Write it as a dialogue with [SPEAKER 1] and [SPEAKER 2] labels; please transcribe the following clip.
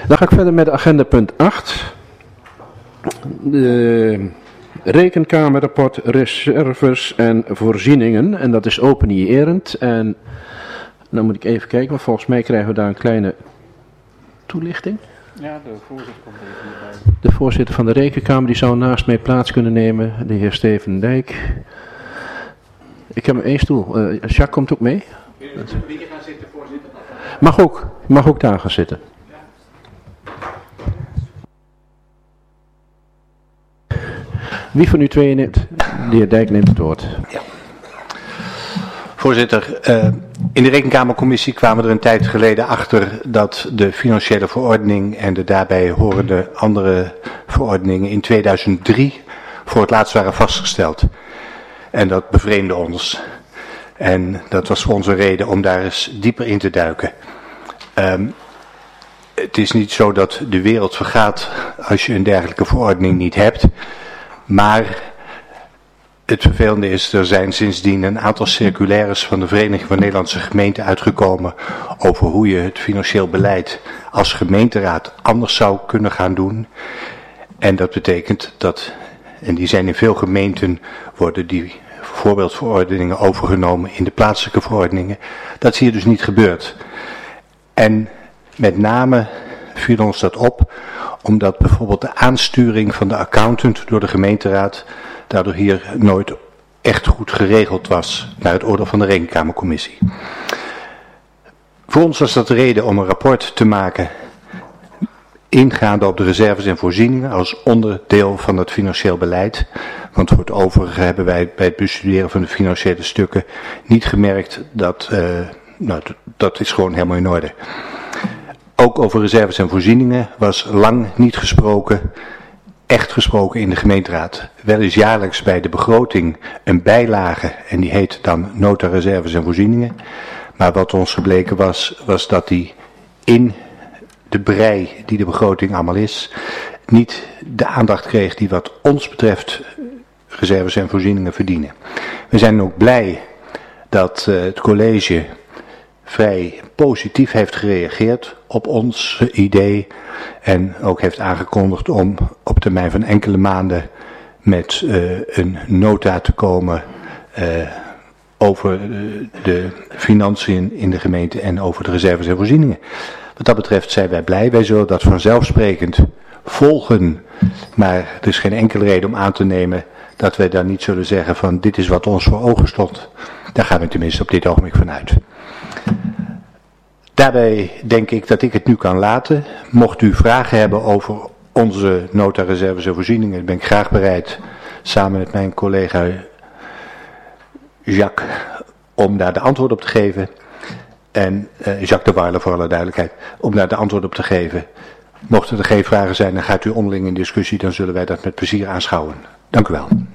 [SPEAKER 1] Dan ga ik verder met agenda punt 8. De Rekenkamerrapport reserves en voorzieningen. En dat is openierend. En dan moet ik even kijken, maar volgens mij krijgen we daar een kleine toelichting.
[SPEAKER 2] Ja, de voorzitter komt even hierbij.
[SPEAKER 1] De voorzitter van de Rekenkamer die zou naast mij plaats kunnen nemen, de heer Steven Dijk. Ik heb maar één stoel. Jacques komt ook mee.
[SPEAKER 2] Wie gaan zitten, voorzitter?
[SPEAKER 1] Mag ook daar gaan zitten. Wie van u tweeën neemt? De heer Dijk neemt het woord.
[SPEAKER 3] Ja. Voorzitter, in de Rekenkamercommissie kwamen we er een tijd geleden achter dat de financiële verordening en de daarbij horende andere verordeningen in 2003 voor het laatst waren vastgesteld. En dat bevreemdde ons. En dat was voor ons een reden om daar eens dieper in te duiken. Het is niet zo dat de wereld vergaat als je een dergelijke verordening niet hebt. Maar het vervelende is, er zijn sindsdien een aantal circulaires van de Vereniging van Nederlandse Gemeenten uitgekomen over hoe je het financieel beleid als gemeenteraad anders zou kunnen gaan doen. En dat betekent dat, en die zijn in veel gemeenten, worden die voorbeeldverordeningen overgenomen in de plaatselijke verordeningen. Dat is hier dus niet gebeurd. En met name viel ons dat op, omdat bijvoorbeeld de aansturing van de accountant door de gemeenteraad daardoor hier nooit echt goed geregeld was, naar het oordeel van de Rekenkamercommissie. Voor ons was dat de reden om een rapport te maken, ingaande op de reserves en voorzieningen als onderdeel van het financieel beleid. Want voor het overige hebben wij bij het bestuderen van de financiële stukken niet gemerkt dat, dat is gewoon helemaal in orde. Ook over reserves en voorzieningen was lang niet gesproken, echt gesproken in de gemeenteraad. Wel is jaarlijks bij de begroting een bijlage en die heet dan nota reserves en voorzieningen. Maar wat ons gebleken was dat die in de brei die de begroting allemaal is, niet de aandacht kreeg die wat ons betreft reserves en voorzieningen verdienen. We zijn ook blij dat het college vrij positief heeft gereageerd op ons idee en ook heeft aangekondigd om op termijn van enkele maanden met een nota te komen over de financiën in de gemeente en over de reserves en voorzieningen. Wat dat betreft zijn wij blij. Wij zullen dat vanzelfsprekend volgen, maar er is geen enkele reden om aan te nemen dat wij dan niet zullen zeggen van dit is wat ons voor ogen stond. Daar gaan we tenminste op dit ogenblik vanuit. Daarbij denk ik dat ik het nu kan laten. Mocht u vragen hebben over onze nota reserves en voorzieningen, ben ik graag bereid samen met mijn collega Jacques om daar de antwoord op te geven. En Jacques de Warle voor alle duidelijkheid, om daar de antwoord op te geven. Mochten er geen vragen zijn, dan gaat u onderling in discussie, dan zullen wij dat met plezier aanschouwen. Dank u wel.